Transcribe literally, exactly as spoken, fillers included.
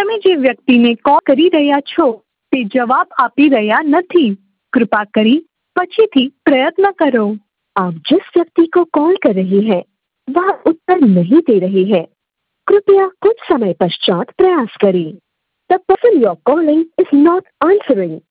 તમે જે વ્યક્તિને કોલ કરી રહ્યા છો તે જવાબ આપી રહ્યા નથી। कृपा કરી પછીથી પ્રયત્ન કરો। आप जिस व्यक्ति को कॉल कर रही हैं, वह उत्तर नहीं दे रही है। कृपया कुछ समय पश्चात प्रयास करें। The person you are calling is not answering.